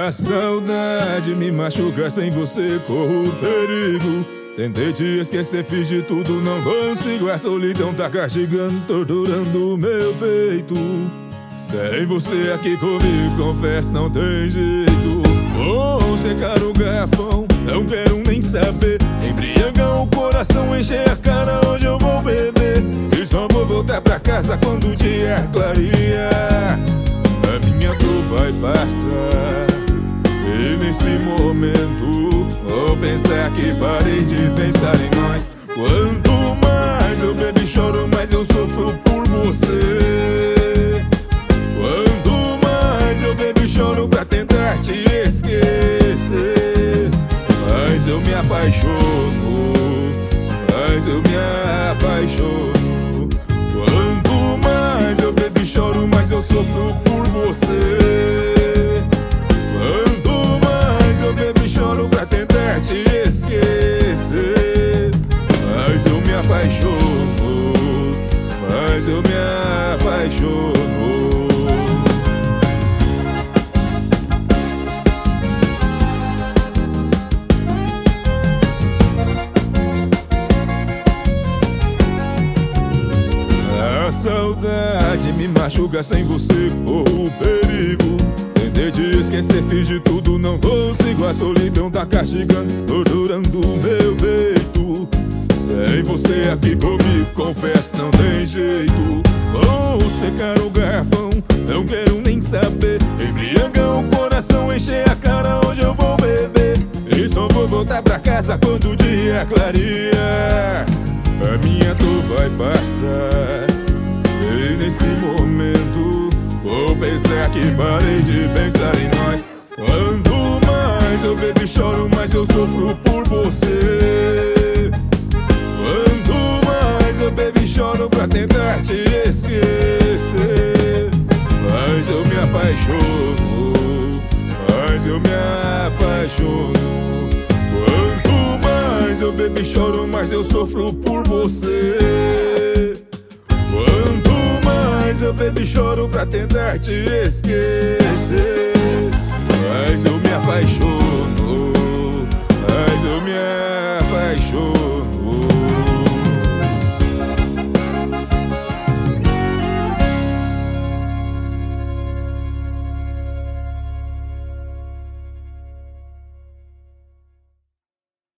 A saudade me machuca, sem você corro perigo. Tentei te esquecer, fiz de tudo, não consigo. A solidão tá castigando, torturando o meu peito. Sem você aqui comigo, confesso, não tem jeito. Vou secar o garrafão, não quero nem saber. Embriagam o coração, encher a cara, hoje eu vou beber. E só vou voltar pra casa quando o dia clarear. A minha dor vai passar, e nesse momento vou pensar que parei de pensar em nós. Quanto mais eu bebo e choro, mais eu sofro por você. Quanto mais eu bebo e choro pra tentar te esquecer, mas eu me apaixono, mas eu me apaixono. Quanto mais eu bebo e choro, mais eu sofro por você. Quanto mais eu bebo e choro pra tentar te esquecer, mas eu me apaixono, mas eu me apaixono. A saudade me machuca, sem você corro perigo. Tentei te esquecer, fiz de tudo, não consigo. A solidão tá castigando, torturando o meu peito. Sem você aqui comigo, confesso, não tem jeito. Vou secar o garrafão, não quero nem saber. Embriagam o coração, encher a cara, hoje eu vou beber. E só vou voltar pra casa quando o dia clarear. A minha dor vai passar, e nesse momento vou pensar que parei de pensar em nós. Quanto mais eu bebo e choro, mais eu sofro por você. Quanto mais eu bebo e choro pra tentar te esquecer, mas eu me apaixono, mas eu me apaixono. Quanto mais eu bebo e choro, mais eu sofro por você. Quanto mais eu bebo e choro pra tentar te esquecer, mas eu me apaixono, mas eu me apaixono.